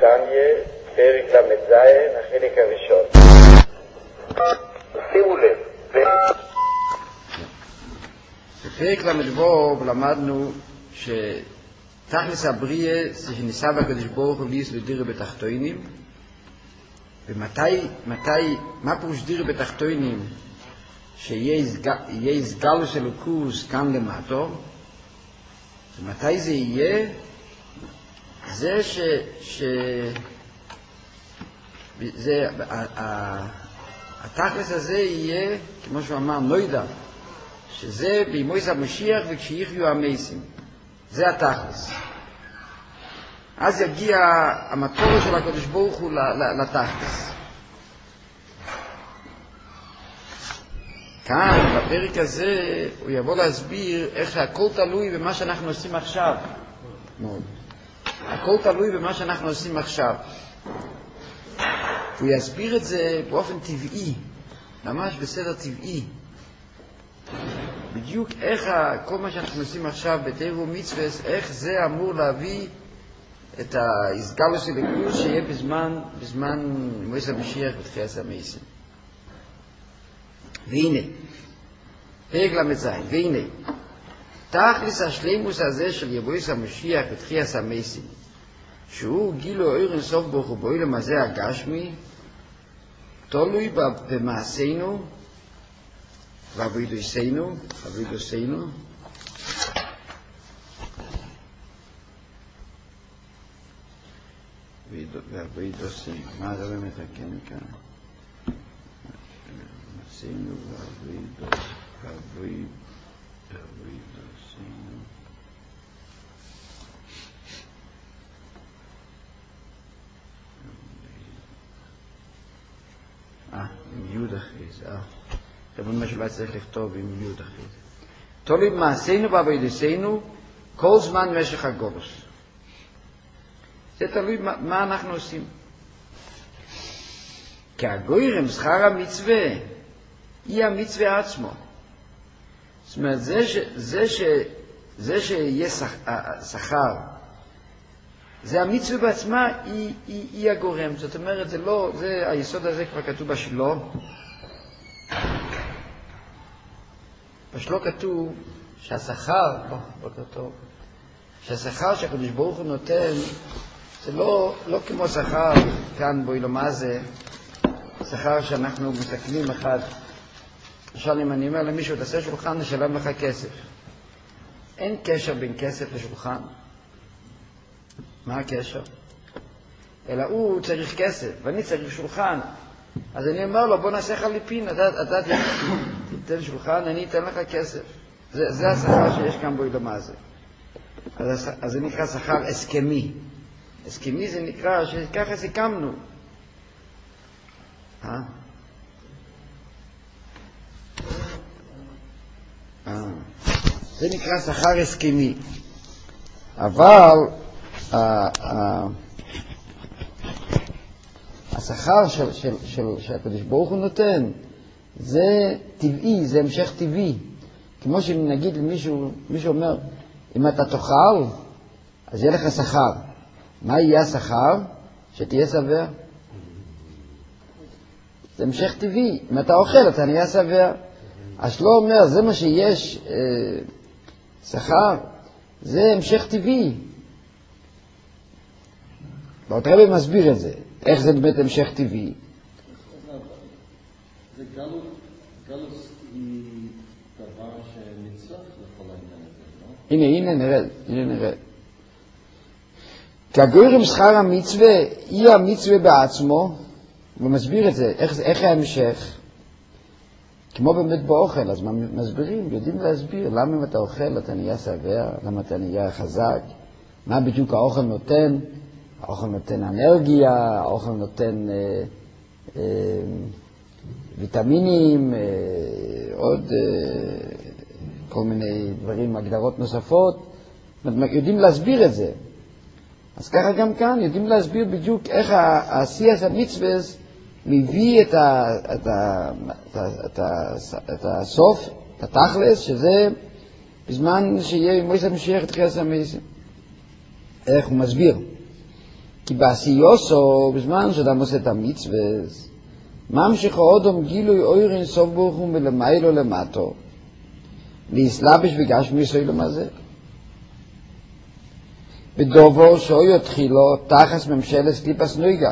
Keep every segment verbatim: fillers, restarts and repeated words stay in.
תניא, פרק ל"ז, החלק הראשון. שימו לב. בפרק ל"ו למדנו שתכלס הבריאה זה שניסה בקדוש ברוך הוא ליס לדירה בתחתונים, ומתי, מתי, מה פירוש דירה בתחתונים? שיהיה סגלו של אלוקוס כאן למטו, ומתי זה יהיה? זה ש... ש... זה, התכלס הזה יהיה, כמו שהוא אמר, נוידע, שזה בימויס המשיח וכשיחיו המייסים. זה התכלס. אז יגיע המטור של הקדוש ברוך הוא לתכלס. כאן, בפרק הזה, הוא יבוא להסביר איך הכל תלוי במה שאנחנו עושים עכשיו. מאוד. הכל תלוי במה שאנחנו עושים עכשיו. הוא יסביר את זה באופן טבעי, ממש בסדר טבעי. בדיוק איך כל מה שאנחנו עושים עכשיו בתורה ומצוות, איך זה אמור להביא את ההסגלוס של אלוקות שיהיה בזמן, בזמן מויס המשיח ותחיית המתים. והנה, פרק ל"ז, והנה, תכלס השלימוס הזה של יבויס המשיח ותחיית המתים, שהוא גילו אור אין סוף ברוך הוא בעולם הזה הגשמי, תלוי במעשינו ועבודתנו, עבודתנו, ועבודתנו, מה זה באמת מתקן כאן? מעשינו ועבודתנו. אה, עם יוד אחרי זה, אה. אבל מה שאולי צריך לכתוב עם יוד אחרי זה. תלוי במעשינו ועבודתנו כל זמן משך הגולוס. זה תלוי מה, מה אנחנו עושים. כי הגוירם, שכר המצווה, היא המצווה עצמו. זאת אומרת, זה, ש, זה, ש, זה שיהיה שכר, זה המצווה בעצמה, היא, היא, היא הגורם. זאת אומרת, זה לא, זה, היסוד הזה כבר כתוב בשלו. בשלו כתוב שהשכר, לא, בוקר טוב, שהשכר שהקדוש ברוך הוא נותן, זה לא, לא כמו שכר כאן בעולם הזה, שכר שאנחנו מסתכלים אחד. למשל, אם אני אומר למישהו, תעשה שולחן, נשלם לך כסף. אין קשר בין כסף לשולחן. מה הקשר? אלא הוא צריך כסף, ואני צריך שולחן. אז אני אומר לו, בוא נעשה חליפין, אתה, אתה תיתן שולחן, אני אתן לך כסף. זה, זה השכר שיש כאן בעולם הזה. אז, אז זה נקרא שכר הסכמי. הסכמי זה נקרא שככה סיכמנו. אה? אה. זה נקרא שכר הסכמי. אבל אה, אה, השכר של, של, של, שהקדוש ברוך הוא נותן, זה טבעי, זה המשך טבעי. כמו שנגיד למישהו, מישהו אומר, אם אתה תאכל, אז יהיה לך שכר. מה יהיה השכר? שתהיה שבע. זה המשך טבעי. אם אתה אוכל, אתה נהיה שבע. אז לא אומר, זה מה שיש, אה, שכר, זה המשך טבעי. באות רבי מסביר את זה. איך זה באמת המשך טבעי? זה גלות, גלות היא דבר שנצרך לכל העניין הזה, לא? הנה, הנה נרד, הנה נרד. כי הגוירם שכר המצווה, היא המצווה בעצמו, הוא מסביר את זה, איך, איך ההמשך? כמו באמת באוכל, אז מסבירים, יודעים להסביר, למה אם אתה אוכל אתה נהיה שבע, למה אתה נהיה חזק, מה בדיוק האוכל נותן? האוכל נותן אנרגיה, האוכל נותן אה, אה, ויטמינים, אה, עוד אה, כל מיני דברים, הגדרות נוספות, יודעים להסביר את זה. אז ככה גם כאן, יודעים להסביר בדיוק איך העשיית המצווה מביא את, ה, את, ה, את, ה, את, ה, את הסוף, את התכלס, שזה בזמן שיהיה מויס המשיח את תחיית המתים. איך הוא מסביר? כי בעשיוסו, בזמן שאדם עושה את המצווה, ממשיך האודום גילוי אויר אין סוף ברוך הוא מלמיילו למטו, להסלבש וגשמי סוילום הזה. בדובו שאוי התחילו תחס ממשלת קליפס נויגה.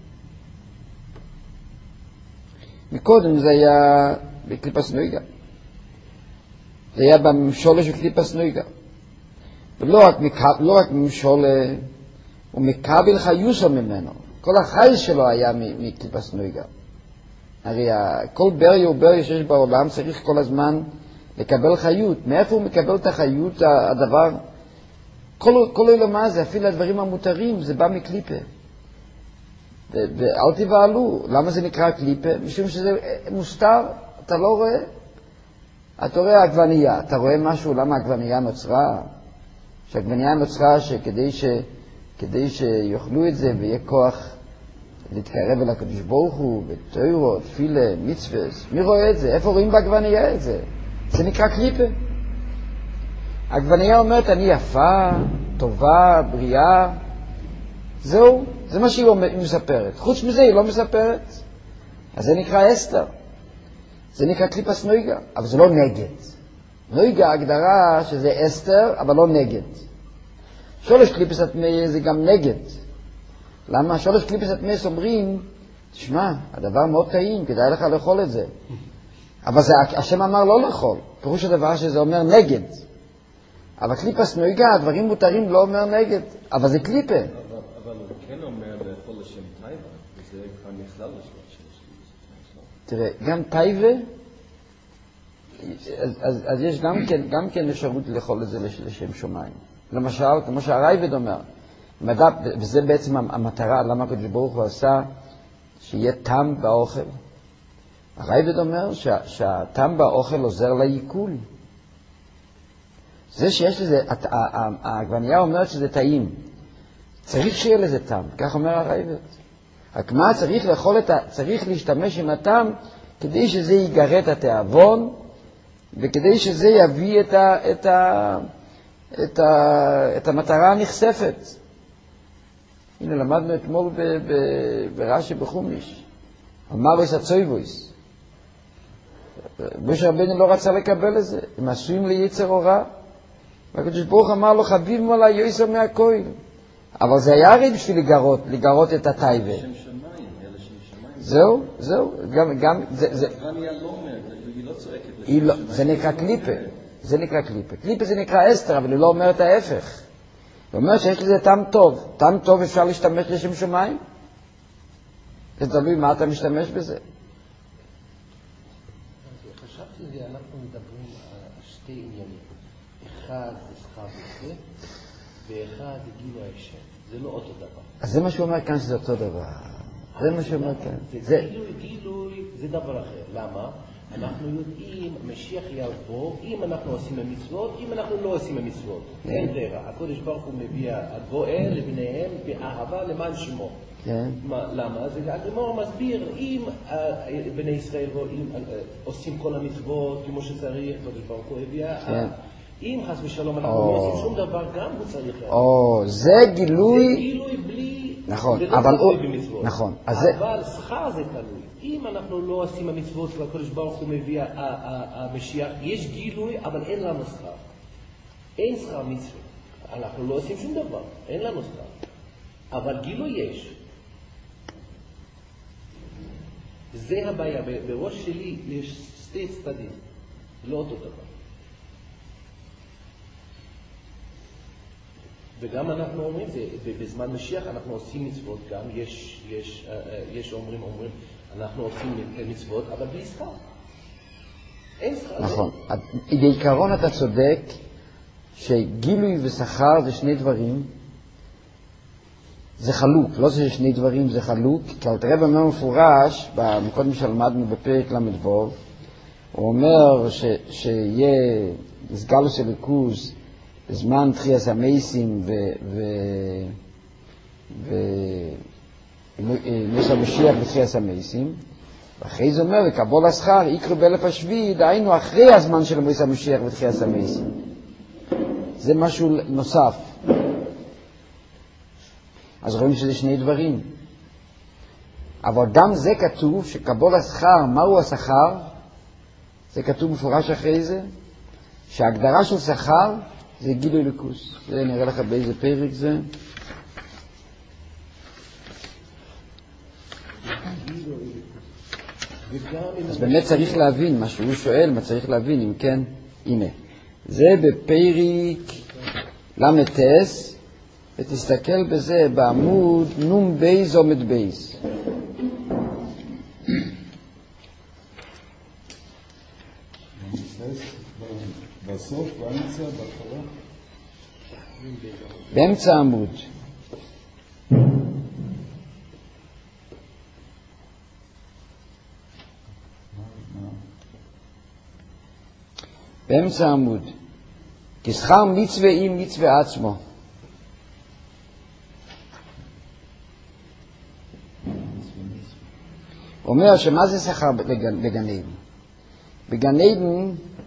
מקודם זה היה בקליפס נויגה. זה היה בממשלה של קליפס נויגה. ולא רק, לא רק ממשלה, הוא מקבל חיוסו ממנו. כל החי שלו היה מקליפס נויגה. הרי כל ברי או ברי שיש בעולם צריך כל הזמן לקבל חיות. מאיפה הוא מקבל את החיות, הדבר? כל, כל אילמה זה, אפילו הדברים המותרים, זה בא מקליפה. ואל תבעלו. למה זה נקרא קליפה? משום שזה מוסתר, אתה לא רואה. אתה רואה עגבנייה, אתה רואה משהו, למה עגבנייה נוצרה? שהעגבנייה נוצרה שכדי ש, כדי שיוכלו את זה ויהיה כוח להתקרב אל הקדוש ברוך הוא, בתוירו, תפילה, מצווס. מי רואה את זה? איפה רואים בעגבנייה את זה? זה נקרא קליפה. העגבנייה אומרת, אני יפה, טובה, בריאה. זהו, זה מה שהיא מספרת. חוץ מזה היא לא מספרת. אז זה נקרא אסתר. זה נקרא קליפס נויגה, אבל זה לא נגד. נויגה הגדרה שזה אסתר, אבל לא נגד. שולש קליפס התמי זה גם נגד. למה? שולש קליפס התמי אומרים, תשמע, הדבר מאוד טעים, כדאי לך לאכול את זה. אבל זה, השם אמר לא לאכול. פירוש הדבר שזה אומר נגד. אבל קליפס נויגה, הדברים מותרים לא אומר נגד. אבל זה קליפה. אבל, אבל הוא כן אומר לאכול לשם טייבה, וזה כבר נכלל לשם שלו. תראה, גם טייבה, אז, אז, אז יש גם כן, גם כן אפשרות לאכול את זה לשם שמיים. למשל, כמו שהרייבד אומר, מדע, וזה בעצם המטרה, למה הקדוש ברוך הוא עשה שיהיה טעם באוכל. הרייבד אומר שה, שהטעם באוכל עוזר לעיכול. זה שיש לזה, העגבנייה אומרת שזה טעים. צריך שיהיה לזה טעם, כך אומר הרייבד. רק מה צריך לאכול את ה... צריך להשתמש עם הטעם כדי שזה יגרה את התיאבון, וכדי שזה יביא את ה... את ה... את ה... את המטרה הנחשפת. הנה, למדנו אתמול ב... ב... ברש"י בחומש. אמר לו הצויבויס. משה רבנו לא רצה לקבל את זה. הם עשויים ליצר הוראה. והקדוש ברוך אמר לו, חביב מולה יויסר מהכהל. אבל זה היה הרי בשביל לגרות, לגרות את הטייבה. שם שמיים, אלה שם שמיים. זהו, זהו. גם, גם, זה, זה... עגבנייה לא אומרת, היא לא צועקת לשם היא לא, שמיים. זה נקרא קליפה. זה נקרא קליפה. קליפה זה נקרא אסתר, אבל היא לא אומרת ההפך. היא אומרת שיש לזה טעם טוב. טעם טוב אפשר להשתמש לשם שמיים? זה תלוי מה אתה משתמש בזה. חשבתי שאנחנו מדברים על שתי עניינים. אחד זה שכר וזה, ואחד זה גילוי השם. זה לא אותו דבר. אז זה מה שהוא אומר כאן שזה אותו דבר. זה מה שהוא אומר כאן. זה גילוי, גילוי זה דבר אחר. למה? אנחנו יודעים, משיח יבוא, אם אנחנו עושים המצוות, אם אנחנו לא עושים המצוות. אין דרך. הקודש ברוך הוא מביא הגואל לבניהם באהבה למען שמו. למה? זה הגמרא מסביר, אם בני ישראל עושים כל המצוות כמו שצריך, הקודש ברוך הוא הביא, אם חס ושלום אנחנו לא עושים שום דבר, גם הוא צריך להגיד. או, זה גילוי... זה גילוי בלי... נכון, זה לא אבל הוא... תלוי במצוות. נכון. אבל שכר זה תלוי. אם אנחנו לא עושים המצוות והקודש ברוך הוא מביא המשיח, יש גילוי, אבל אין לנו שכר. אין שכר מצוות. אנחנו לא עושים שום דבר, אין לנו שכר. אבל גילוי יש. זה הבעיה. בראש שלי יש שתי צדדים. לא אותו דבר. וגם אנחנו אומרים זה, בזמן משיח אנחנו עושים מצוות גם, יש, יש, יש אומרים, אומרים, אנחנו עושים מצוות, אבל בלי שכר. אין שכר. נכון. בעיקרון אתה צודק שגילוי ושכר זה שני דברים, זה חלוק, לא זה שני דברים, זה חלוק, כי אל תראה במה מפורש, קודם שלמדנו בפרק למדבור, הוא אומר ש, שיהיה סגלוס אלוקוס, בזמן תחייס המייסים ומש המשיח בתחייס המייסים, ואחרי זה אומר, וקבול השכר יקרו באלף השביעי, דהיינו אחרי הזמן של מש המשיח בתחייס המייסים. זה משהו נוסף. אז רואים שזה שני דברים. אבל גם זה כתוב שקבול השכר, מהו השכר? זה כתוב מפורש אחרי זה, שההגדרה של שכר זה גילוי ליכוס. זה נראה לך באיזה פרק זה. אז באמת צריך להבין מה שהוא שואל, מה צריך להבין, אם כן, הנה. זה בפרק למטס, ותסתכל בזה בעמוד נום בייז עומד בייז. בסוף, באמצע, בהתחלה? באמצע העמוד. באמצע העמוד. כשכר מצווה עם מצווה עצמו. הוא אומר שמה זה שכר בגן, בגן עדן? בגן עדן,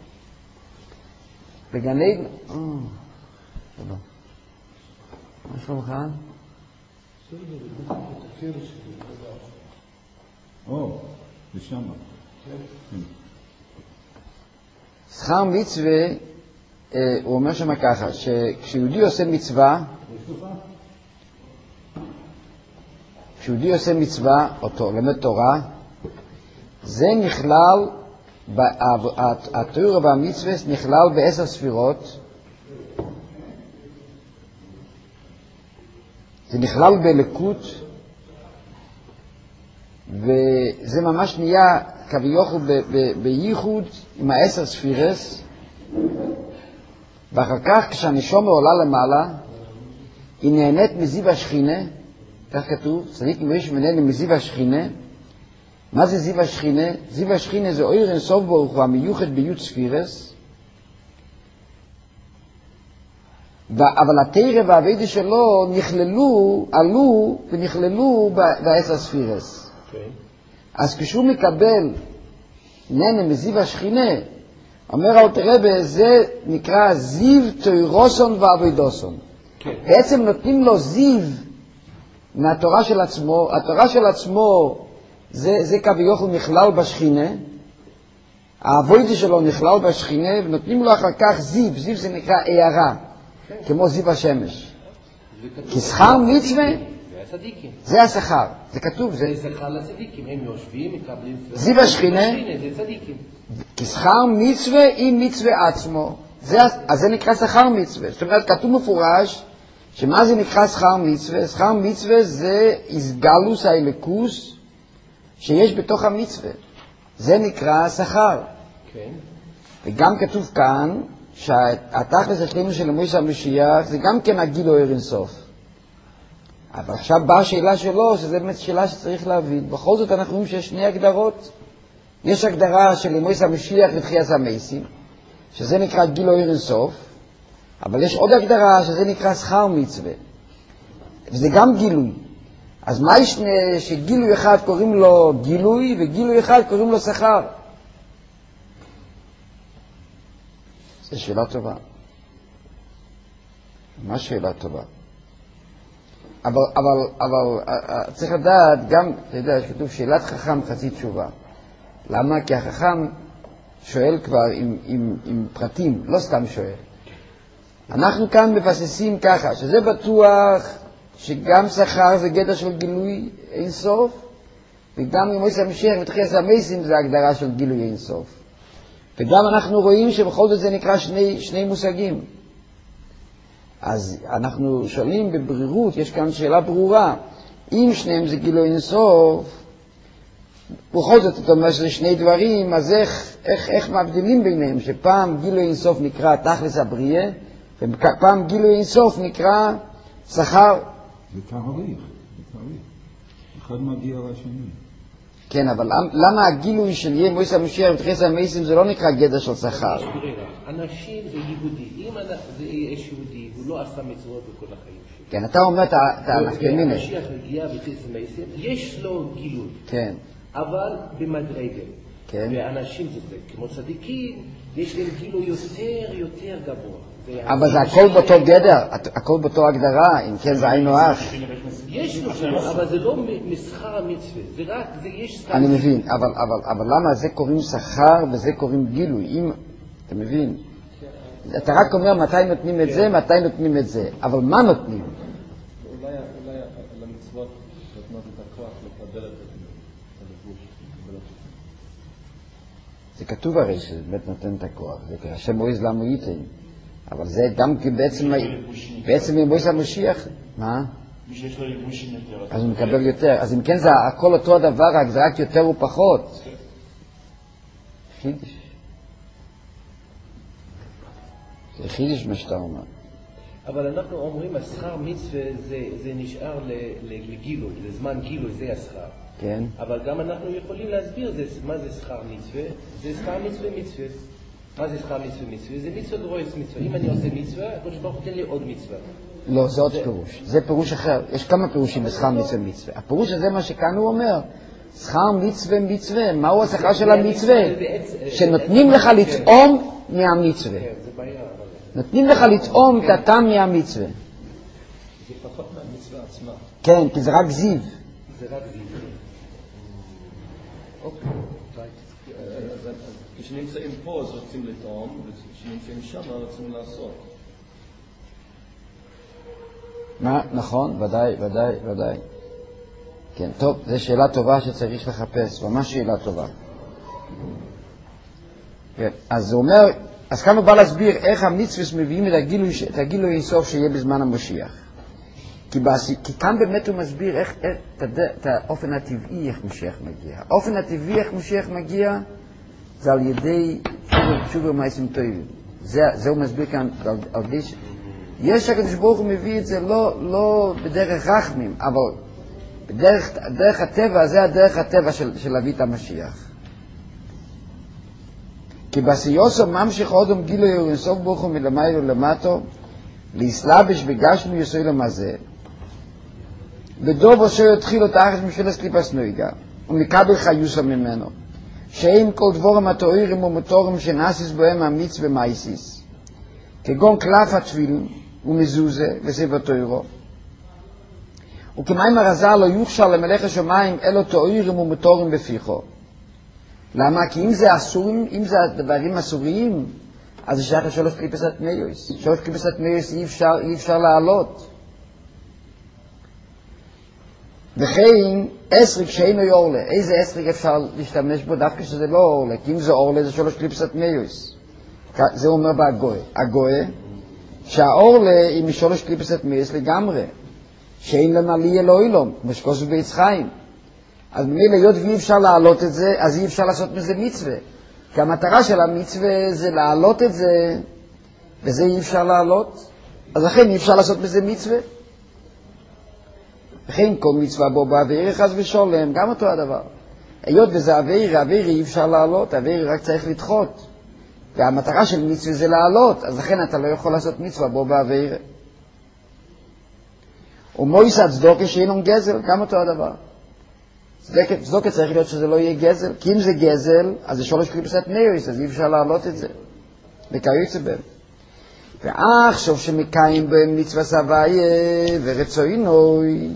בגן עדן, אה, לא. מה שלומך? או, לשם. שכר מצווה, הוא אומר שם ככה, שכשיהודי עושה מצווה, כשיהודי עושה מצווה, אותו, למד תורה, זה נכלל, התורה והמצווה נכלל בעשר ספירות, זה נכלל בליקות, וזה ממש נהיה כביכול בייחוד עם העשר ספירס, ואחר כך כשהנשמה עולה למעלה, היא נהנית מזיו השכינה, כך כתוב, צדיק מבש מנהל מזיו השכינה. מה זה זיו השכינה? זיו השכינה זה אור אין סוף ברוך הוא המיוחד ביוד ספירס, אבל התורה והעבודה שלו נכללו, עלו ונכללו בעשר ספירס. Okay. אז כשהוא מקבל נהנה מזיו השכינה, אומר אל תראה, זה נקרא זיו תוירוסון ועבודוסון. Okay. בעצם נותנים לו זיו מהתורה של עצמו, התורה של עצמו זה, זה כביכול נכלל בשכינה, העבודה שלו נכלל בשכינה, ונותנים לו אחר כך זיו, זיו זה נקרא הערה, okay. כמו זיו השמש. כי שכר מצווה, זה השכר, זה כתוב. זה שכר לצדיקים, הם יושבים, מקבלים... זיו השכינה, זה צדיקים. כי שכר מצווה עם מצווה עצמו, זה, אז זה נקרא שכר מצווה. זאת אומרת, כתוב מפורש, שמה זה נקרא שכר מצווה? שכר מצווה זה איסגלוס האלוקוס שיש בתוך המצווה. זה נקרא שכר. כן. וגם כתוב כאן, שהתכלס השלנו של מוישה המשיח, זה גם כן הגילוי אין סוף. אבל עכשיו באה השאלה שלו, שזו באמת שאלה שצריך להבין. בכל זאת אנחנו רואים שיש שני הגדרות. יש הגדרה של מוישה המשיח ותחיית המתים, שזה נקרא גילוי אין סוף, אבל יש עוד הגדרה שזה נקרא שכר מצווה. וזה גם גילוי. אז מה יש שגילוי אחד קוראים לו גילוי, וגילוי אחד קוראים לו שכר? זו שאלה טובה. מה שאלה טובה? אבל, אבל, אבל, צריך לדעת גם, אתה יודע, שכתוב שאלת חכם חצי תשובה. למה? כי החכם שואל כבר עם, עם, עם פרטים, לא סתם שואל. אנחנו כאן מבססים ככה, שזה בטוח שגם שכר זה גדר של גילוי אין סוף, וגם מוישה המשיח ותחיית המתים זה הגדרה של גילוי אין סוף. וגם אנחנו רואים שבכל זאת זה נקרא שני, שני מושגים. אז אנחנו שואלים בברירות, יש כאן שאלה ברורה, אם שניהם זה גילוי אין סוף, בכל זאת אתה אומר שזה שני דברים, אז איך, איך, איך מבדילים ביניהם, שפעם גילוי אין סוף נקרא תכלס הבריאה, ופעם גילוי אין סוף נקרא שכר. זה תהליך, זה תהליך. אחד מגיע לשני. כן, אבל למה הגילוי של יהיה מוישה המשיח ותחיית המתים זה לא נקרא גדר של שכר? אנשים זה יהודי. אם זה יש יהודי, הוא לא עשה מצוות בכל החיים שלו. כן, אתה אומר את הנפקמינה. המשיח הגיע ותחיית המתים, יש לו גילוי. כן. אבל במדרגה. כן. ואנשים זה כמו צדיקים, יש להם גילו יותר יותר גבוה. אבל זה הכל באותו גדר, הכל באותו הגדרה, אם כן זה היינו אח. יש לו שלו, אבל זה לא משכר המצווה, זה רק, זה יש... אני מבין, אבל, אבל, אבל למה זה קוראים שכר וזה קוראים גילוי? אם, אתה מבין? אתה רק אומר מתי נותנים את זה, מתי נותנים את זה, אבל מה נותנים? אולי למצוות נותנות את הכוח לקבל את הלבוש. זה כתוב הרי שבאמת נותן את הכוח, זה השם מויז למה ייתן. אבל זה גם כי בעצם, בעצם אם מויז המשיח, מה? מי שיש לו לבושים יותר. אז הוא מקבל יותר. אז אם כן זה הכל אותו הדבר, רק זה רק יותר ופחות. חידש. זה חידש מה שאתה אומר. אבל אנחנו אומרים, השכר מצווה זה, זה נשאר לגילוי, לזמן גילוי, זה השכר. כן. אבל גם אנחנו יכולים להסביר זה, מה זה שכר מצווה. זה שכר מצווה מצווה. מה זה שכר מצווה מצווה? זה מצווה גרויס מצווה. אם אני עושה מצווה, הקדוש ברוך הוא תן לי עוד מצווה. לא, זה עוד פירוש. זה פירוש אחר. יש כמה פירושים בשכר מצווה מצווה. הפירוש הזה מה שכאן הוא אומר, שכר מצווה מצווה. מהו השכר של המצווה? שנותנים לך לטעום מהמצווה. נותנים לך לטעום את הטעם מהמצווה. זה פחות מהמצווה עצמה. כן, כי זה רק זיו. זה רק זיו. אוקיי. כשנמצאים פה אז רוצים לטעום, וכשנמצאים שם רוצים לעשות. מה? נכון, ודאי, ודאי, ודאי. כן, טוב, זו שאלה טובה שצריך לחפש, ממש שאלה טובה. כן, אז הוא אומר, אז כאן הוא בא להסביר איך המצווה מביאים את הגילוי, את הגילוי אינסוף שיהיה בזמן המשיח. כי, בעשי, כי כאן באמת הוא מסביר איך, איך, את, את האופן הטבעי איך משיח מגיע. האופן הטבעי איך משיח מגיע זה על ידי תשובה ומעשים טובים. זה, זה הוא מסביר כאן על, על די ש... יש הקדוש ברוך הוא מביא את זה לא, לא בדרך רחמים, אבל בדרך דרך הטבע, זה הדרך הטבע של, של להביא את המשיח. כי בסיוסו ממשיך אודם גילו יורנסוף ברוך הוא מלמעלה ולמטו, להסלבש בגשמי יסוי למזה, בדוב אשר יתחיל אותה אחת משפלס קליפס נויגה, ומקבל חיוסה ממנו, שאין כל דבורם התואירים ומותורם שנאסיס בהם המיץ ומייסיס, כגון קלף התפיל ומזוזה וסבב התואירו. וכמים הרזל לא יוכשר למלך השמיים אלו תואירים ומותורם בפיחו. למה? כי אם זה אסורים, אם זה דברים אסוריים, אז זה שייך לשלוש קליפס התמיוס. שלוש קליפס התמיוס אי אפשר, אי אפשר לעלות. וכן, אסריק שאינו יורלה. איזה אסריק אפשר להשתמש בו דווקא שזה לא אורלה? כי אם זה אורלה זה שלוש קליפס התמיוס. זה אומר בהגויה. הגויה, שהאורלה היא משלוש קליפס התמיוס לגמרי. שאין לנעלי אלוהילום, כמו שכוסו בעץ חיים. אז במילה, להיות ואי אפשר לעלות את זה, אז אי אפשר לעשות מזה מצווה. כי המטרה של המצווה זה לעלות את זה, וזה אי אפשר לעלות. אז לכן אי אפשר לעשות מזה מצווה. לכן כל מצווה בו בעביר, חס ושולם, גם אותו הדבר. היות וזה עביר, עביר אי אפשר לעלות, עביר רק צריך לדחות. והמטרה של מצווה זה לעלות, אז לכן אתה לא יכול לעשות מצווה בו בעביר. ומויס הצדוקה שאינם גזל, גם אותו הדבר. צדוקה צריך להיות שזה לא יהיה גזל, כי אם זה גזל, אז זה שולש קליפסת נאויס, אז אי אפשר לעלות את זה. וכיוצא בהם. ועכשיו שמקיים בהם מצווה סבייה ורצוינוי,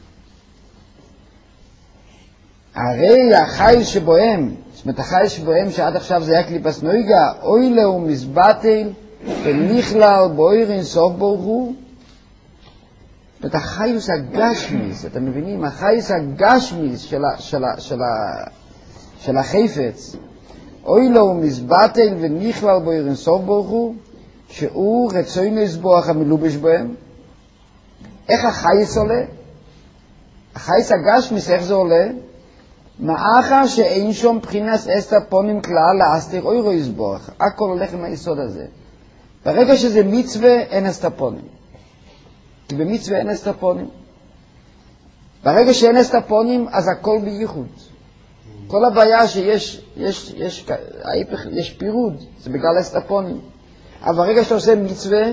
הרי החייל שבוהם, זאת אומרת החייל שבוהם שעד עכשיו זה היה קליפס נויגה, אוי לו מזבטל ונכלל בויר אינסוף ברוך הוא, זאת אומרת, החייס הגשמיס, אתם מבינים? החייס הגשמיס של, של, של, של החפץ, אוי לו מזבטל ונכלל בו אירנסוף ברוך הוא, שהוא רצוי לסבוח המלובש בהם. איך החייס עולה? החייס הגשמיס, איך זה עולה? מאחר שאין שום בחינס אסתר פונים כלל לאסתר אוי רו יסבוח. הכל הולך עם היסוד הזה. ברגע שזה מצווה, אין אסתר פונים. כי במצווה אין אסתפונים. ברגע שאין אסתפונים, אז הכל בייחוד. כל הבעיה שיש, יש, יש, ההיפך, יש פירוד, זה בגלל אסתפונים. אבל ברגע שאתה עושה מצווה,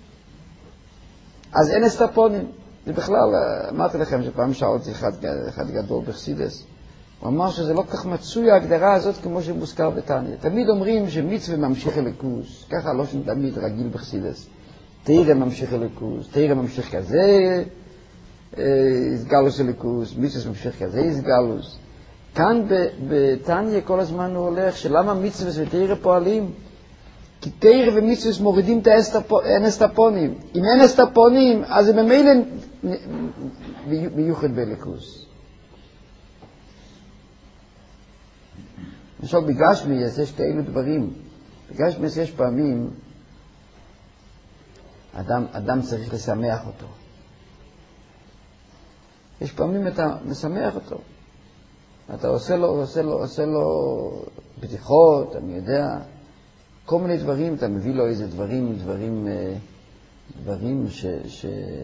אז אין אסתפונים. זה בכלל, אמרתי לכם שפעם שאלתי אחד, אחד גדול בחסידס, הוא אמר שזה לא כך מצוי ההגדרה הזאת כמו שמוזכר בתניא. תמיד אומרים שמצווה ממשיך אלוקוס, ככה לא שתמיד רגיל בחסידות. תראה ממשיך אלוקוס, תראה ממשיך כזה, יסגלוס אלוקוס, מצווה ממשיך כזה, יסגלוס. כאן בתניא כל הזמן הוא הולך, שלמה מצווה ותראה פועלים? כי תראה ומצווה מורידים את האנסטפונים. אם אין אסטפונים, אז הם ממילא מיוחד באלוקוס. למשל בגשמי יש כאלו דברים. בגשמי יש פעמים אדם, אדם צריך לשמח אותו. יש פעמים אתה משמח אותו. אתה עושה לו, עושה לו, עושה לו בדיחות, אני יודע, כל מיני דברים, אתה מביא לו איזה דברים, דברים, דברים ש, ש,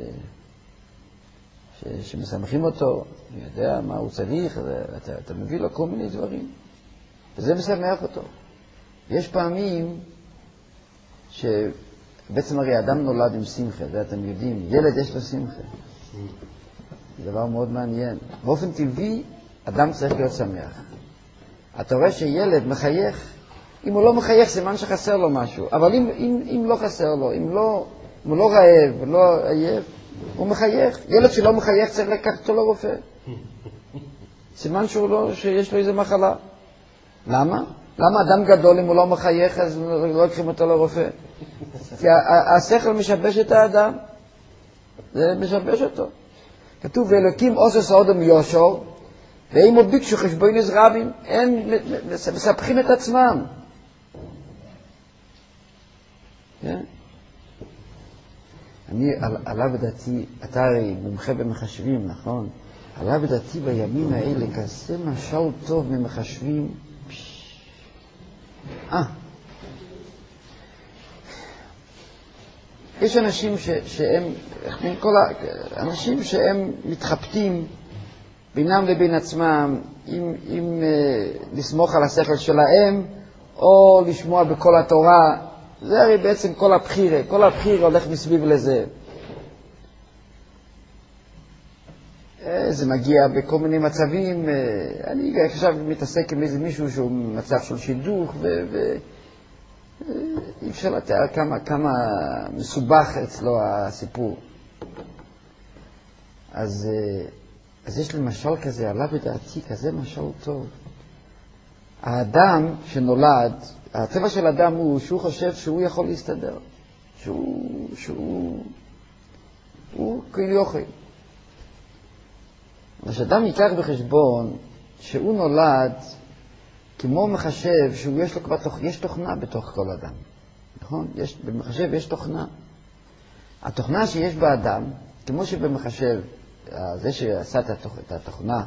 ש, שמשמחים אותו, אני יודע מה הוא צריך, אתה, אתה מביא לו כל מיני דברים. וזה משמח אותו. יש פעמים שבעצם הרי אדם נולד עם שמחה, זה אתם יודעים, ילד יש לו שמחה. זה דבר מאוד מעניין. באופן טבעי, אדם צריך להיות שמח. אתה רואה שילד מחייך, אם הוא לא מחייך, סימן שחסר לו משהו. אבל אם, אם, אם לא חסר לו, אם, לא, אם הוא לא רעב ולא עייף, הוא מחייך. ילד שלא מחייך צריך לקחת אותו לרופא. סימן שהוא לא, שיש לו איזה מחלה. למה? למה אדם גדול, אם הוא לא מחייך, אז לא לקחים אותו לרופא? כי השכל משבש את האדם. זה משבש אותו. כתוב, ואלוקים עושה סעודם יושור, ואם הוא ביקשו חשבוינס רבים, הם מספחים את עצמם. כן? אני, עלה בדעתי, אתה הרי מומחה במחשבים, נכון? עלה בדעתי בימים האלה, כזה משל טוב ממחשבים. אה. יש אנשים ש, שהם, כל ה, אנשים שהם מתחבטים בינם לבין עצמם, אם, אם uh, לסמוך על השכל שלהם, או לשמוע בכל התורה. זה הרי בעצם כל הבחירה, כל הבחירה הולך מסביב לזה. זה מגיע בכל מיני מצבים. אני עכשיו מתעסק עם איזה מישהו שהוא מצב של שידוך, ואי אפשר לתאר כמה, כמה מסובך אצלו הסיפור. אז, אז יש לי משל כזה, עלה בדעתי, כזה משל טוב. האדם שנולד, הטבע של אדם הוא שהוא חושב שהוא יכול להסתדר, שהוא, שהוא, הוא כאילו יוכל. אבל שאדם ייקח בחשבון שהוא נולד כמו מחשב, שהוא יש לו כבר תוכ... יש תוכנה בתוך כל אדם. נכון? יש, במחשב יש תוכנה. התוכנה שיש באדם, כמו שבמחשב, זה שעשה את התוכנה,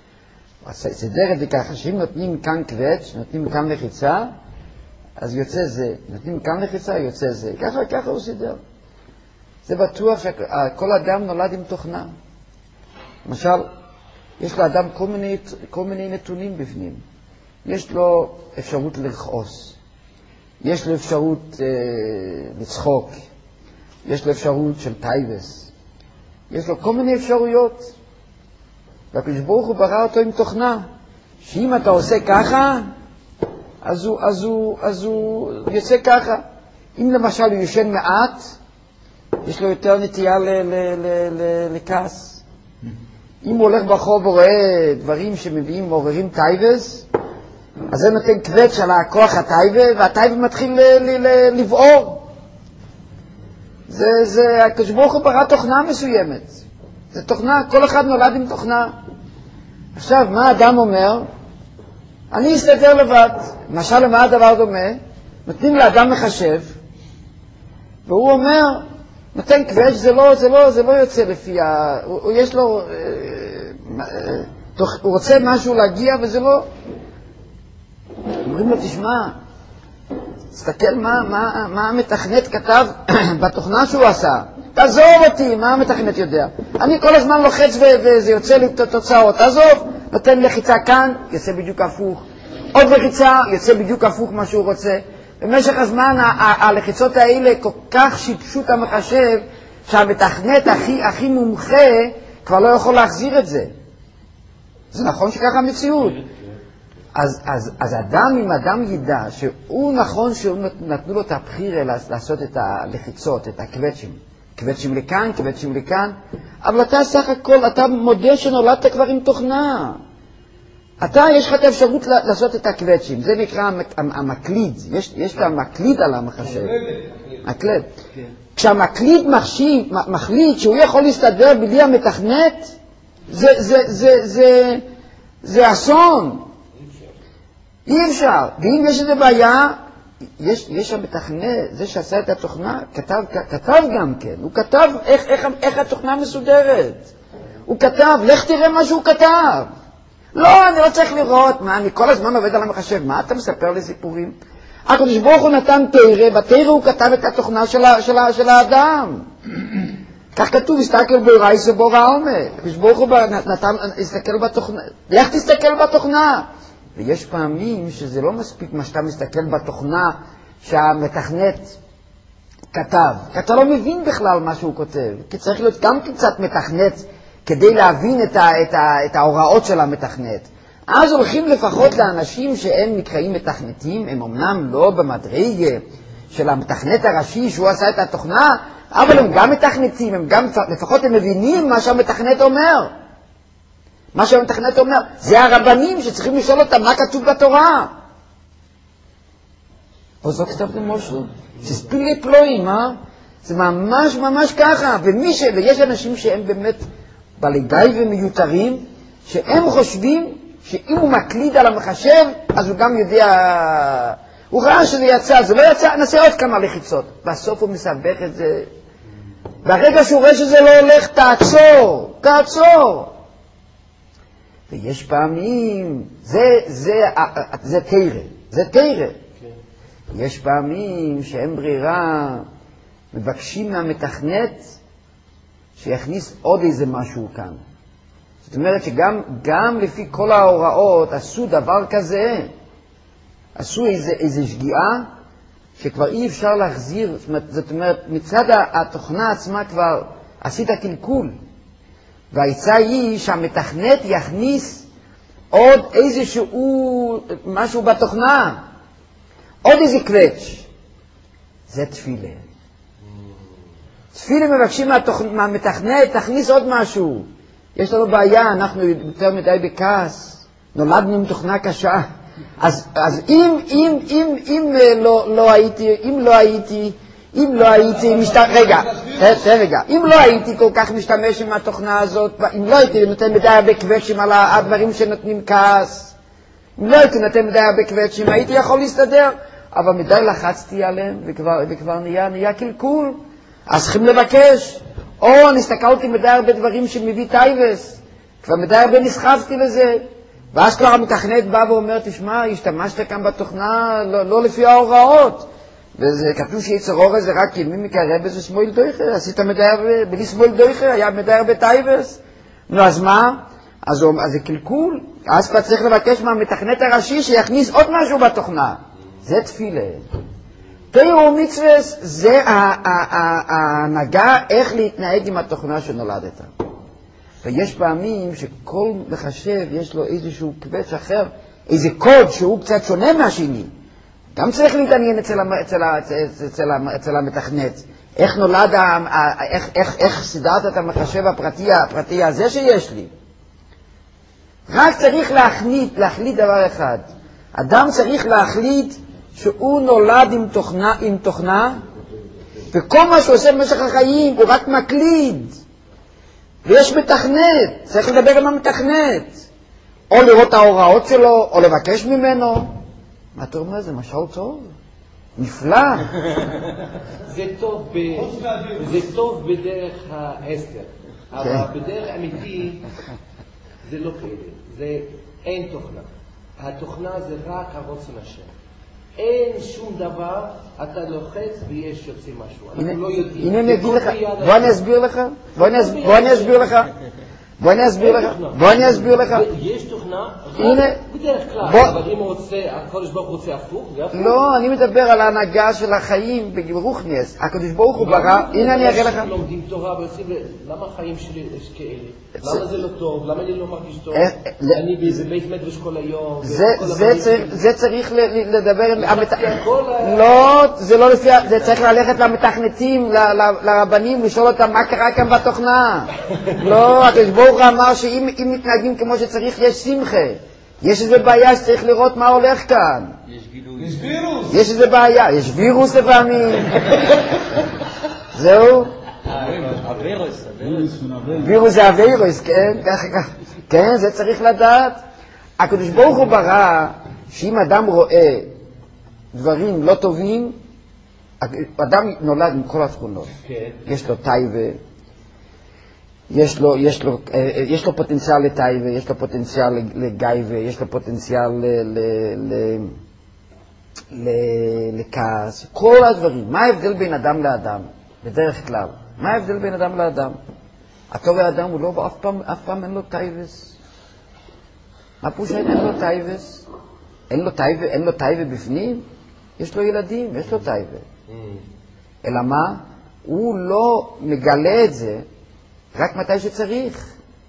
סידר את זה ככה, שאם נותנים כאן קווץ', נותנים כאן לחיצה, אז יוצא זה. נותנים כאן לחיצה, יוצא זה. ככה, ככה הוא סידר. זה בטוח שכל אדם נולד עם תוכנה. למשל, יש לאדם כל מיני, כל מיני נתונים בפנים. יש לו אפשרות לכעוס. יש לו אפשרות אה, לצחוק. יש לו אפשרות של טייבס. יש לו כל מיני אפשרויות. והקדוש ברוך הוא ברא אותו עם תוכנה. שאם אתה עושה ככה, אז הוא, אז הוא, אז הוא יוצא ככה. אם למשל הוא ישן מעט, יש לו יותר נטייה ל, ל, ל, ל, לכעס. אם הוא הולך ברחוב ורואה דברים שמביאים מעוררים טייבס, אז זה נותן קווץ' על הכוח הטייבה, והטייבה מתחיל ל- ל- ל- לבעור. זה, זה, הקדוש ברוך הוא ברא תוכנה מסוימת. זה תוכנה, כל אחד נולד עם תוכנה. עכשיו, מה האדם אומר? אני אסתדר לבד. למשל, למה הדבר דומה? נותנים לאדם מחשב, והוא אומר, נותן קווץ', זה לא, זה לא, זה לא יוצא לפי ה... הוא, הוא יש לו... אה, אה, תוך, הוא רוצה משהו להגיע, וזה לא... אומרים לו, תשמע, תסתכל מה, מה, מה המתכנת כתב בתוכנה שהוא עשה. תעזוב אותי, מה המתכנת יודע? אני כל הזמן לוחץ וזה יוצא לי תוצאות. תעזוב, נותן לחיצה כאן, יוצא בדיוק הפוך. עוד לחיצה, יוצא בדיוק הפוך מה שהוא רוצה. במשך הזמן הלחיצות האלה כל כך שיבשו את המחשב, שהמתכנת הכי, הכי מומחה כבר לא יכול להחזיר את זה. זה נכון שככה המציאות. אז, אז, אז אדם, אם אדם ידע שהוא נכון שנתנו לו את הבחירה לעשות את הלחיצות, את הקווצ'ים, קווצ'ים לכאן, קווצ'ים לכאן, אבל אתה סך הכל, אתה מודה שנולדת כבר עם תוכנה. אתה, יש לך את האפשרות לעשות את הקווצ'ים, זה נקרא המקליד, יש, יש את המקליד על המחשב. מקליד. כשהמקליד מחשיב, מחליט שהוא יכול להסתדר בלי המתכנת, זה, זה, זה, זה, זה אסון. אי אפשר. ואם יש איזו בעיה, יש, יש המתכנת, זה שעשה את התוכנה, כתב, כתב גם כן. הוא כתב איך, איך, איך התוכנה מסודרת. הוא כתב, לך תראה מה שהוא כתב. לא, אני לא צריך לראות. מה, אני כל הזמן עובד על המחשב. מה אתה מספר לי סיפורים? הקדוש ברוך הוא נתן תורה, בתורה הוא כתב את התוכנה של, של, של האדם. כך כתוב, הסתכל בורייס ובור העומק. הקדוש ברוך הוא נתן, הסתכל בתוכנה. לך תסתכל בתוכנה. ויש פעמים שזה לא מספיק מה שאתה מסתכל בתוכנה שהמתכנת כתב. אתה לא מבין בכלל מה שהוא כותב. כי צריך להיות גם קצת מתכנת כדי להבין את, ה, את, ה, את ההוראות של המתכנת. אז הולכים לפחות לאנשים שהם נקראים מתכנתים, הם אמנם לא במדרגה של המתכנת הראשי שהוא עשה את התוכנה, אבל הם גם מתכנתים, הם גם, לפחות הם מבינים מה שהמתכנת אומר. מה שהמתכנת אומר, זה הרבנים שצריכים לשאול אותם מה כתוב בתורה. או זאת כתב למושל, זה ספילי פלואים, אה? זה ממש ממש ככה, ומי ש... ויש אנשים שהם באמת בליגי ומיותרים, שהם חושבים שאם הוא מקליד על המחשב, אז הוא גם יודע, הוא ראה שזה יצא, זה לא יצא, נעשה עוד כמה לחיצות. בסוף הוא מסבך את זה. ברגע שהוא רואה שזה לא הולך, תעצור, תעצור. ויש פעמים, זה, זה, זה תירה, זה תירה. יש פעמים שאין ברירה, מבקשים מהמתכנת שיכניס עוד איזה משהו כאן. זאת אומרת שגם גם לפי כל ההוראות עשו דבר כזה, עשו איזה, איזה שגיאה שכבר אי אפשר להחזיר, זאת אומרת, זאת אומרת מצד התוכנה עצמה כבר עשית קלקול. והעצה היא שהמתכנת יכניס עוד איזשהו משהו בתוכנה, עוד איזה קווץ'. זה תפילה. תפילה מבקשים מהמתכנת, תכניס עוד משהו. יש לנו בעיה, אנחנו יותר מדי בכעס, נולדנו עם תוכנה קשה. אז, אז אם, אם, אם, אם לא, לא הייתי, אם לא הייתי, אם לא הייתי משתמש, רגע, רגע, אם לא הייתי כל כך משתמש עם התוכנה הזאת, אם לא הייתי נותן מדי הרבה קווצ'ים על הדברים שנותנים כעס, אם לא הייתי נותן מדי הרבה קווצ'ים, הייתי יכול להסתדר, אבל מדי לחצתי עליהם, וכבר, וכבר נהיה, נהיה קלקול, אז צריכים לבקש, או נסתכלתי מדי הרבה דברים שמביא טייבס, כבר מדי הרבה נסחפתי לזה, ואז כבר המתכנת בא ואומר, תשמע, השתמשת כאן בתוכנה לא, לא לפי ההוראות, וזה כתוב שיצר אורז זה רק ימין מקרב בזה שמואל דויכה, עשית מדי הרבה, בלי שמואל דויכה, היה מדי הרבה טייבס. נו, אז מה? אז, אז זה קלקול. אז כבר צריך לבקש מהמתכנת הראשי שיכניס עוד משהו בתוכנה. זה תפילה. תיאור מצווס זה ההנהגה איך להתנהג עם התוכנה שנולדת. ויש פעמים שכל מחשב יש לו איזשהו קבץ אחר, איזה קוד שהוא קצת שונה מהשני. גם צריך להתעניין אצל, אצל, אצל, אצל, אצל המתכנת. איך נולד, איך, איך, איך סידרת את המחשב הפרטי, הפרטי הזה שיש לי. רק צריך להחליט, להחליט דבר אחד. אדם צריך להחליט שהוא נולד עם תוכנה, עם תוכנה, וכל מה שהוא עושה במשך החיים הוא רק מקליד. ויש מתכנת, צריך לדבר עם המתכנת. או לראות את ההוראות שלו, או לבקש ממנו. מה אתה אומר? זה משל טוב? נפלא. זה טוב ב... זה טוב בדרך ההסתר. אבל בדרך אמיתי זה לא כאלה. זה אין תוכנה. התוכנה זה רק הרוצן השם. אין שום דבר, אתה לוחץ ויש יוצא משהו. אנחנו לא יודעים. הנה אני אגיד לך, בוא אני אסביר לך, בוא אני אסביר לך. בוא אני אסביר לך, בוא אני אסביר לך. יש תוכנה, הנה, בדרך כלל, בוא. אבל אם הוא רוצה, הקודש ברוך הוא רוצה הפוך, זה הפוך. לא, אני מדבר על ההנהגה של החיים ברוחניאס. הקדוש ברוך הוא ברא, הנה אני אראה לך. לומדים תורה ויוצאים, למה החיים שלי יש כאלה? למה זה לא טוב? למה אני לא מרגיש טוב? אני באיזה בית מדרש כל היום. זה צריך לדבר, לא, זה לא לפי, זה צריך ללכת למתכנתים, לרבנים, לשאול אותם מה קרה כאן בתוכנה. לא, הקדוש ברוך הוא אמר שאם מתנהגים כמו שצריך יש שמחה. יש איזה בעיה שצריך לראות מה הולך כאן. יש גילוי. יש וירוס. יש איזה בעיה, יש וירוס לפעמים. זהו? הווירוס, וירוס זה הווירוס, כן? כן, זה צריך לדעת. הקדוש ברוך הוא ברא שאם אדם רואה דברים לא טובים, אדם נולד עם כל התכונות. יש לו טייבה, יש לו, יש לו, יש לו פוטנציאל לטייבה, יש לו פוטנציאל לגייבה, יש לו פוטנציאל ל, ל, ל, ל, לכעס, כל הדברים. מה ההבדל בין אדם לאדם? בדרך כלל. מה ההבדל בין אדם לאדם? הטוב האדם הוא לא, אף פעם, אף פעם אין לו טייבס. מה פירוש אין לו טייבס? אין לו טייבה, אין לו טייבה בפנים? יש לו ילדים, יש לו טייבה. אלא מה? הוא לא מגלה את זה רק מתי שצריך.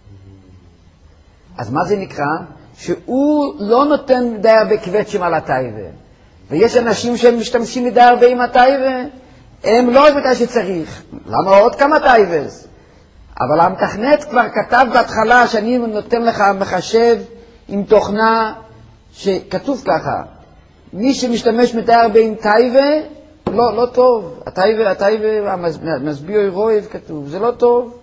אז מה זה נקרא? שהוא לא נותן די הרבה קווצ'ים על הטייבה. ויש אנשים שהם משתמשים מדי הרבה עם הטייבה, הם לא רק מתי שצריך. למה עוד כמה טייבס? אבל המתכנת כבר כתב בהתחלה שאני נותן לך מחשב עם תוכנה שכתוב ככה. מי שמשתמש מדי הרבה עם טייבה, לא, לא טוב. הטייבה, הטייבה, המסביר רואב כתוב, זה לא טוב.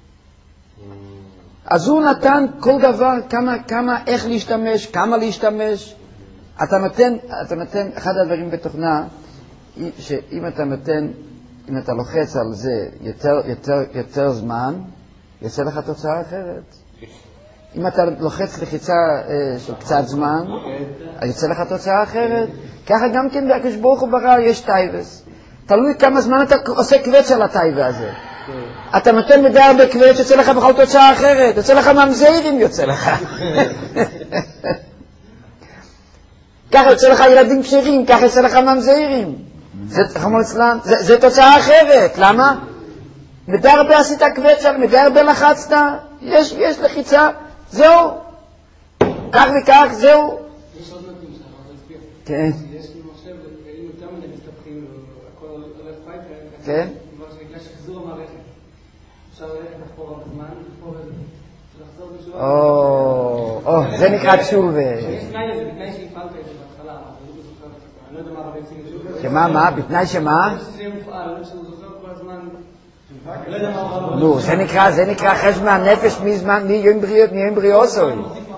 אז הוא נתן כל דבר, כמה, כמה, איך להשתמש, כמה להשתמש. אתה נותן, אתה נותן, אחד הדברים בתוכנה, שאם אתה נותן, אם אתה לוחץ על זה יותר, יותר, יותר זמן, יוצא לך תוצאה אחרת. אם אתה לוחץ לחיצה אה, של קצת זמן, אז יוצא לך תוצאה אחרת. ככה גם כן בהקדוש ברוך הוא ברא יש טייבס. תלוי כמה זמן אתה עושה קווץ' על הטייבה הזה. אתה נותן מדי הרבה קווץ', יוצא לך בכל תוצאה אחרת. יוצא לך ממזעירים, יוצא לך. ככה יוצא לך ילדים כשרים, ככה יוצא לך ממזעירים. זה, זה, זה תוצאה אחרת. למה? מדי הרבה עשית קווץ' על, מדי הרבה לחצת, יש, יש לחיצה, זהו. כך וכך, זהו. יש עוד נתון שאתה רוצה להסביר. כן. יש לי מחשב, ואם יותר מדי מסתבכים, הכל הולך פייפר, כן. כבר שבגלל שחזור המערכת. אפשר ללכת אחורה בזמן, לחפור את זה. לחזור בשורה. או, או, זה נקרא תשובה. יש תנאי לזה, בתנאי שהפעלת את זה בהתחלה, אבל הוא זוכר, אני לא יודע מה הרבה יוצאים לתשובה. שמה, מה? בתנאי שמה? שזה יהיה מופעל, שהוא זוכר כל הזמן. אני לא יודע מה הרבה. נו, זה נקרא, זה נקרא חשב מהנפש מזמן, מיום בריאות, מיום בריאוסוי.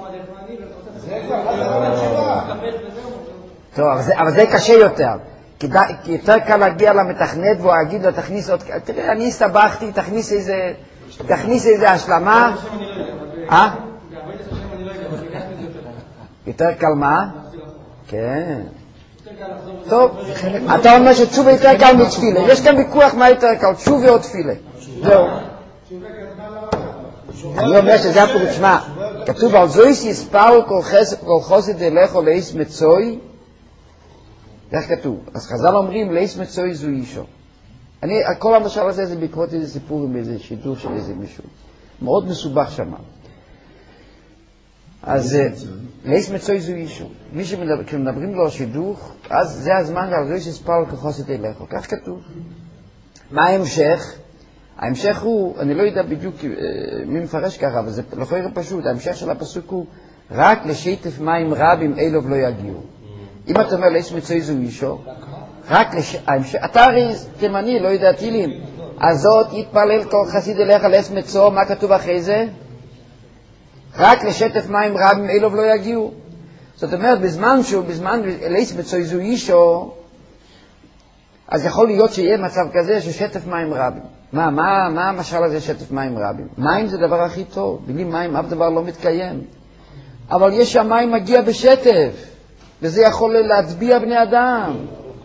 טוב, אבל זה קשה יותר. כי יותר קל להגיע למתכנת והוא יגיד לו, תכניס עוד, תראה, אני הסתבכתי, תכניס איזה, תכניס איזה השלמה. אה? יותר קל מה? כן. טוב, אתה אומר שתשובה יותר קל מתפילה. יש כאן ויכוח מה יותר קל, תשובה או תפילה. זהו. אני אומר שזה הפירוש, שמע, כתוב על זויס יספר כל חוסד אלך או לאיס מצוי. איך כתוב? אז חז"ל אומרים לאיס מצוי זו אישו. אני, כל המשל הזה זה בעקבות איזה סיפור עם איזה שידור של איזה מישהו. מאוד מסובך שמה. אז לאיס מצוי זו אישו. מי שמדברים לו שידוך, אז זה הזמן ועל זויס יספר כל חוסד אלך. כך כתוב. מה ההמשך? ההמשך הוא, אני לא יודע בדיוק מי מפרש ככה, אבל זה לא יכול פשוט. ההמשך של הפסוק הוא, רק לשטף מים רבים אלוב לא יגיעו. אם אתה אומר לאיש מצוי זו אישו, רק לשטף, אתה הרי תימני, לא יודע תהילים, הזאת יתפלל כל חסיד אליך לאיש מצו, מה כתוב אחרי זה? רק לשטף מים רבים אלוב לא יגיעו. זאת אומרת, בזמן שהוא, בזמן לאיש מצוי זו אישו, אז יכול להיות שיהיה מצב כזה ששטף מים רבים. מה, מה, מה המשל הזה שטף מים רבים? מים זה דבר הכי טוב, בלי מים אף דבר לא מתקיים. אבל יש שהמים מגיע בשטף, וזה יכול להצביע בני אדם.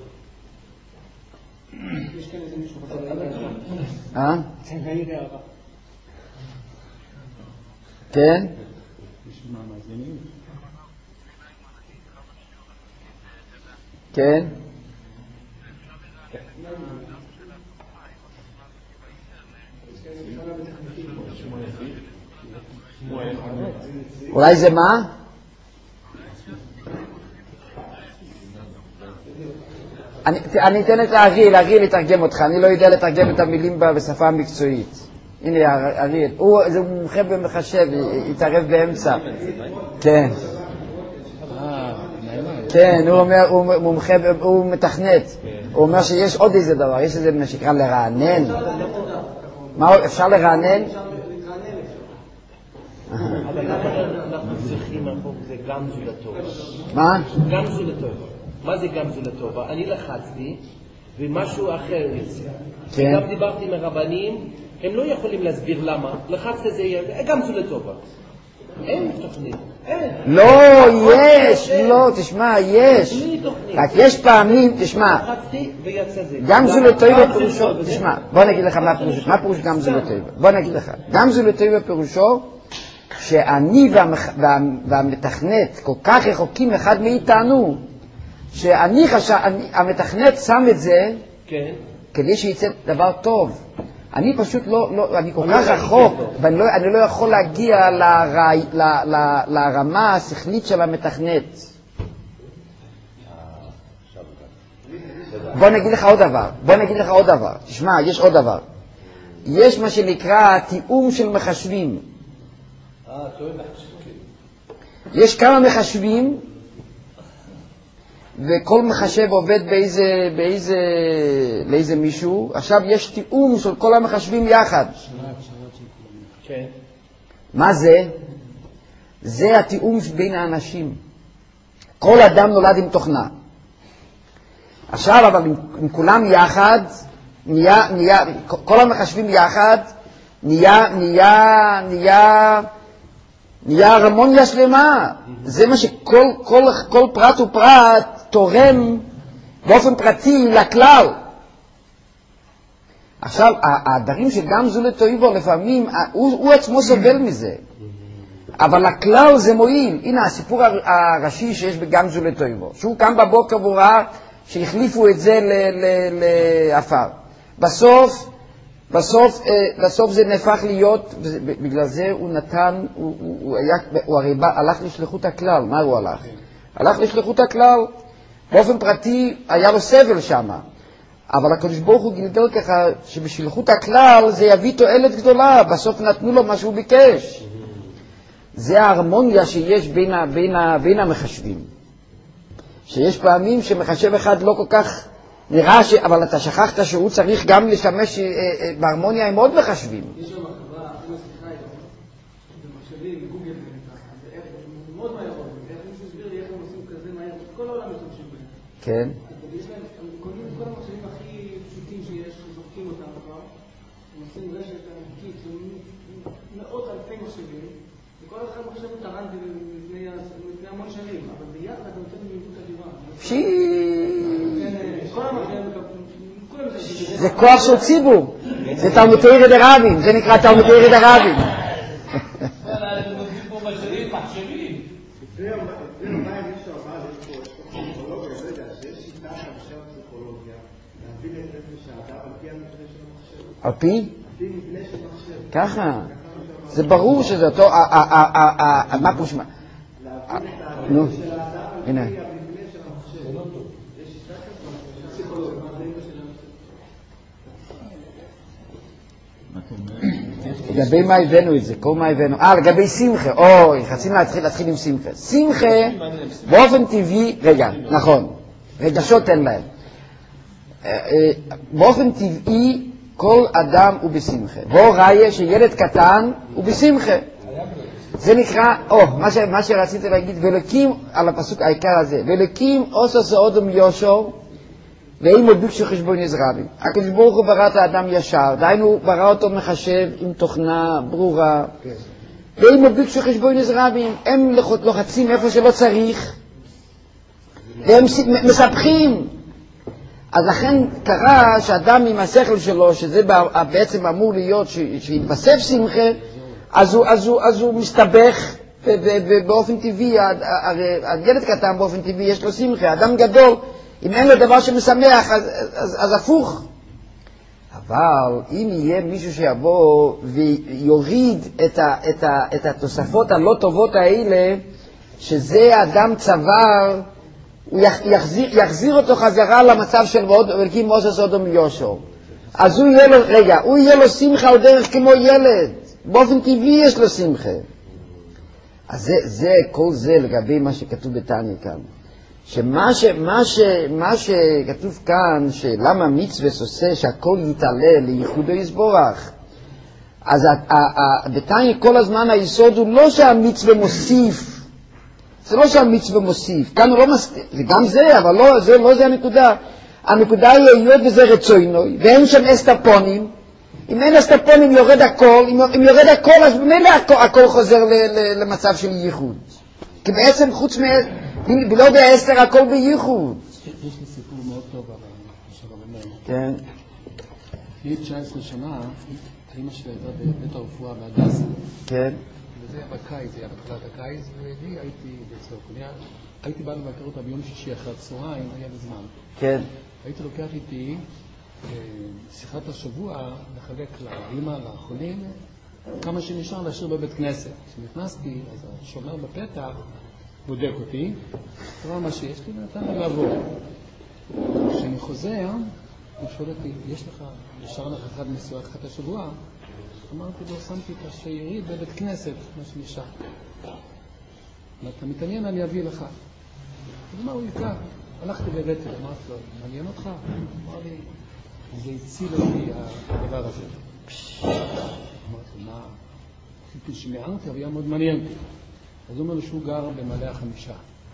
יש כאן איזה מישהו רוצה להגיד. אה? כן, להעיר הערה. כן? נשמע מאזינים. כן? אולי זה מה? אני, אני אתן את האריאל, האריאל לתרגם אותך, אני לא יודע לתרגם את המילים בשפה המקצועית. הנה האריאל, הוא מומחה במחשב, יתערב באמצע. כן. כן, הוא אומר, הוא מומחה, הוא מתכנת. הוא אומר שיש עוד איזה דבר, יש איזה מה שנקרא לרענן. מה, אפשר לרענן? אבל אנחנו צריכים החוק, זה גם זולטובה. מה? גם זולטובה. מה זה גם זולטובה? אני לחצתי ומשהו אחר יצא. כן. גם דיברתי עם הרבנים, הם לא יכולים להסביר למה. לחצת זה יהיה, גם זולטובה. אין תוכנית. אין. לא, יש, לא, תשמע, יש. רק יש פעמים, תשמע. לחצתי ויצא זה. גם זולטובה פירושו, תשמע, בוא נגיד לך מה פירושו. מה פירוש גם זולטובה? בוא נגיד לך. גם זולטובה פירושו שאני והמתכנת כל כך רחוקים אחד מאיתנו, שאני חשב, המתכנת שם את זה כדי שיצא דבר טוב. אני פשוט לא, לא, אני כל כך רחוק, ואני לא, אני לא יכול להגיע לרעי, ל, ל, לרמה השכלית של המתכנת. בוא נגיד לך עוד דבר, בוא נגיד לך עוד דבר. תשמע, יש עוד דבר. יש מה שנקרא תיאום של מחשבים. יש כמה מחשבים, וכל מחשב עובד באיזה, באיזה, לאיזה מישהו. עכשיו יש תיאום של כל המחשבים יחד. מה זה? זה התיאום בין האנשים. כל אדם נולד עם תוכנה. עכשיו, אבל עם כולם יחד, נהיה, נהיה, כל המחשבים יחד, נהיה, נהיה, נהיה, נהיה הרמוניה שלמה. זה מה שכל, כל, כל פרט ופרט תורם באופן פרטי לכלל. עכשיו, הדברים שגם זולטובה לפעמים, הוא, הוא עצמו סובל מזה. אבל הכלל זה מועיל. הנה הסיפור הראשי שיש בגם זולטובה. שהוא קם בבוקר והוא ראה שהחליפו את זה לאפר. בסוף, בסוף, בסוף זה נהפך להיות, בגלל זה הוא נתן, הוא, הוא, היה, הוא הרי בא, הלך לשליחות הכלל. מה הוא הלך? הלך לשליחות הכלל. באופן פרטי היה לו סבל שם. אבל הקדוש ברוך הוא גלגל ככה שבשליחות הכלל זה יביא תועלת גדולה. בסוף נתנו לו מה שהוא ביקש. זה ההרמוניה שיש בין, בין, בין המחשבים. שיש פעמים שמחשב אחד לא כל כך נראה, ש... אבל אתה שכחת שהוא צריך גם לשמש בהרמוניה עם עוד מחשבים. יש שם מחשבה, אחרי השיחה איתו, במחשבים, בגוגל, זה מאוד מהר, איך מישהו הסביר לי איך הם עושים כזה מהר, כל העולם משתמשים בהם. כן. יש להם, הם קונים את כל המחשבים הכי פשוטים שיש, זורקים אותם כבר, הם עושים רשת ענקית, מאות אלפי מחשבים, וכל אחד מחשב את הרנדי לפני המון שנים, אבל ביחד הם נותנים מימות אדירה. זה כוח של ציבור, זה תלמודי ירד הרבים, זה נקרא תלמודי ירד הרבים. על פי? ככה, זה ברור שזה אותו, מה פרוש מה? נו, הנה. לגבי מה הבאנו את זה? כל מה הבאנו? אה, לגבי שמחה. אוי, חצים להתחיל, להתחיל עם שמחה. שמחה, באופן טבעי, רגע, נכון, רגשות אין להם. באופן טבעי, כל אדם הוא בשמחה. בוא ראיה שילד קטן הוא בשמחה. זה נקרא, או, מה, ש, מה שרציתי להגיד, ולקים, על הפסוק העיקר הזה, ולקים עושה סעודם יושו, ואם עוד ביקשו חשבון יזרבים. הקדוש ברוך הוא ברא את האדם ישר, דיינו ברא אותו מחשב עם תוכנה ברורה, ואם עוד ביקשו חשבון יזרבים, הם לוחצים איפה שלא צריך, והם מספחים. אז לכן קרה שאדם עם השכל שלו, שזה בעצם אמור להיות, שיתבסף שמחה, אז הוא, אז הוא, אז הוא מסתבך, ובאופן טבעי, הרי הילד קטן באופן טבעי יש לו שמחה, אדם גדול, אם אין לו דבר שמשמח, אז, אז, אז הפוך. אבל אם יהיה מישהו שיבוא ויוריד את, ה, את, ה, את התוספות הלא טובות האלה, שזה אדם צבר, הוא יחזיר, יחזיר אותו חזרה למצב של ולקים מוסס אודום יושו. אז הוא יהיה לו, רגע, הוא יהיה לו שמחה או דרך כמו ילד. באופן טבעי יש לו שמחה. אז זה, זה, כל זה לגבי מה שכתוב בתניא כאן. שמה ש, מה ש, מה שכתוב כאן, שלמה מצווה עושה שהכל יתעלה לייחודו יסבורך. אז בתניא כל הזמן היסוד הוא לא שהמצווה מוסיף. זה לא שהמצווה מוסיף. כאן הוא לא מסתיר. זה גם זה, אבל לא, זה, לא זה הנקודה. הנקודה היא היות וזה רצוינוי, ואין שם אסטפונים. אם אין אסטפונים יורד הכל, אם, אם יורד הכל, אז במילא הכל, הכל חוזר ל, ל, למצב של ייחוד. כי בעצם חוץ מ... בלא באסתר הכל בייחוד. יש לי סיפור מאוד טוב על הרב. כן. לפני תשע עשרה שנה, האמא שלי הייתה בבית הרפואה בהדסה. כן. וזה היה בקיץ, זה היה בתחילת הקיץ, ואני הייתי בצורקוניה, הייתי בא לבקר אותה ביום שישי אחרי הצהריים, היה בזמן. כן. הייתי לוקח איתי שיחת השבוע לחלק לאמא, לחולים, כמה שנשאר להשאיר בבית כנסת. כשנכנסתי, אז השומר בפתח בודק אותי, ראה מה שיש לי ונתן לי לעבור. כשאני חוזר, הוא שואל אותי, יש לך, נשאר לך אחד מסירת חת השבוע? אמרתי לו, שמתי את השארית בבית כנסת, מה שנשאר. אתה מתעניין, אני אביא לך. אז מה הוא יקר? הלכתי והבאתי, אמרתי לו, מעניין אותך? אמר לי, זה הציל אותי הדבר הזה. אמרתי לו, מה? חיפי שמענתי, אבל היה מאוד מעניין אותי. אז הוא אומר שהוא גר במעלה החמישה.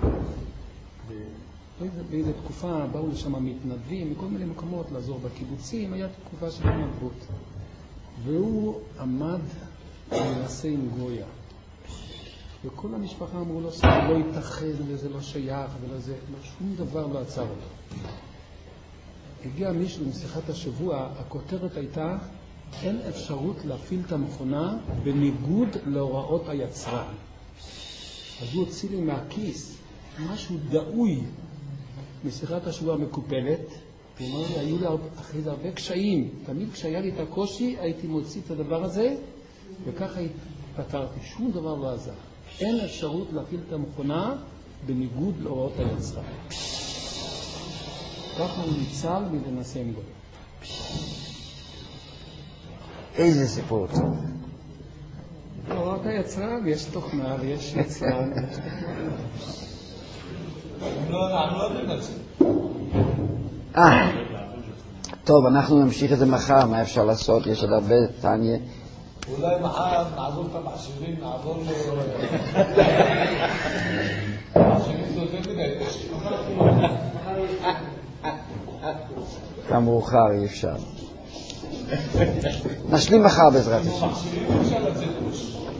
באיזו תקופה באו לשם מתנדבים מכל מיני מקומות לעזור בקיבוצים, היה תקופה של התנדבות. והוא עמד ומנסה עם גויה. וכל המשפחה אמרו לו, זה לא יתאחד וזה לא שייך ולא זה, שום דבר לא עצר אותו. הגיע מישהו משיחת השבוע, הכותרת הייתה, אין אפשרות להפעיל את המכונה בניגוד להוראות היצרן. אז הוא הוציא לי מהכיס משהו דאוי משיחת השבוע מקופלת, הוא אמר לי, היו לי אחרי זה הרבה קשיים. תמיד כשהיה לי את הקושי, הייתי מוציא את הדבר הזה, וככה פתרתי. שום דבר לא עזר. אין אפשרות להפעיל את המכונה בניגוד להוראות היצרן. ככה הוא ניצל מלנסה עם גוי. איזה סיפור טוב. להוראות היצרן, יש תוכנה ויש יצרן. אה, טוב, אנחנו נמשיך את זה מחר, מה אפשר לעשות? יש עוד הרבה תניא. אולי מחר נעזור את המחשבים, נעזור ל... מחשבים זה יותר מדי. כמאוחר אי אפשר. נשלים מחר בעזרת השם. מחשבים אפשר לצאת.